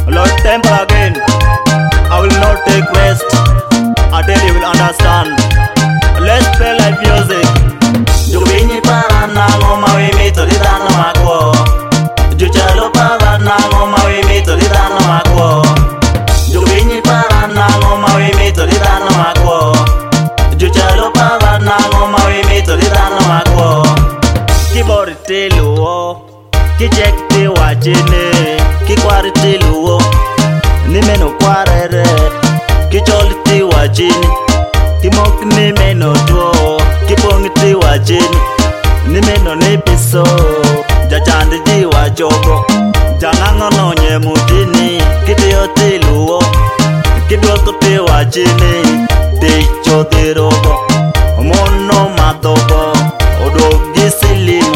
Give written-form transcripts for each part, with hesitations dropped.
Lord temple again. I will not take rest until you will understand. Let's play like music. Jubini para nango mawi mito di dano makwo. Juchalo para nango mawi mito di dano makwo. Jubini para nango mawi mito di dano makwo. Juchalo para nango mawi mito di dano makwo. Kibori tiluo, kijek ti wachine, kikwari tiluo, nimeno kwarere, kichol ti wachine, kimok nimeno tuo, kipong ti wachine, nimeno nipiso, jachand ji wachogo, jangango no nye mutini, kitiyo tiluo, kidwoko ti wachine, ticho tirogo, mono matogo, odogi silimu,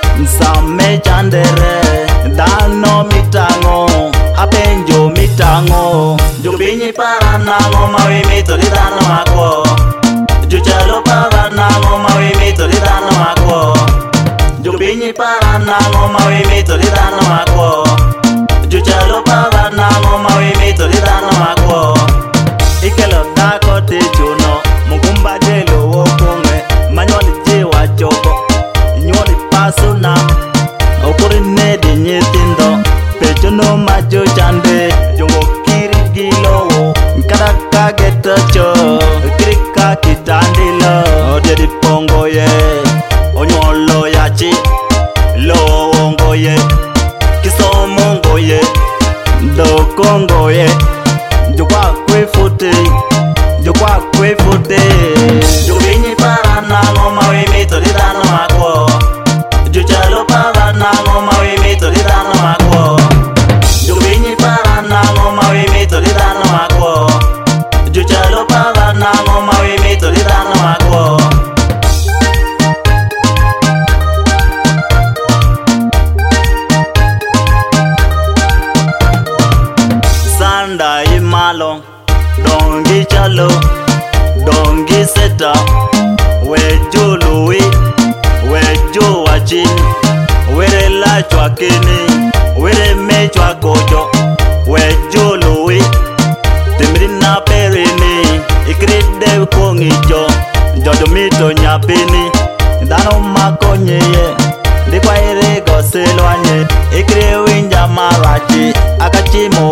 nsame chandere, dano mitango, apenjo mitango. Jubinyi para nango mawi mito di dano makwo. Juchalo para nango mawi mito di dano makwo. Jubinyi para nango mawi mito di dano makwo. Juchalo para nango mawi mito di dano makwo. Ikelo dako ti chuno, mukumba jelo wokonge, manyoli jiwa choko, nyoli pasuna, okuri nedi nyitindo, pecho no majo chande, jongo kiri gilo, karaka getacho, kirika kitandilo, odedi pongo ye, onyolo yachi, lo ongo ye, kisomongo ye, do kongo ye, jokwa kwe fute, jokwa kwe fute. Jubinyi para nango mawi mito di dano makwo. Juchalo para nango mawi mito di dano makwo. Jubinyi para nango mawi mito di dano makwo. Juchalo para nango mawi mito di dano makwo. Sanda imalo, dongi chalo, dongi seta, wejo lui, wejo wachini, were la chwakini, were me chwakojo, wejo lui, timrina perini, ikride kongijo, jojo mito nyapini, dano makonyeye, dikwa ire goselwanye, ikri winja marachi, akachimo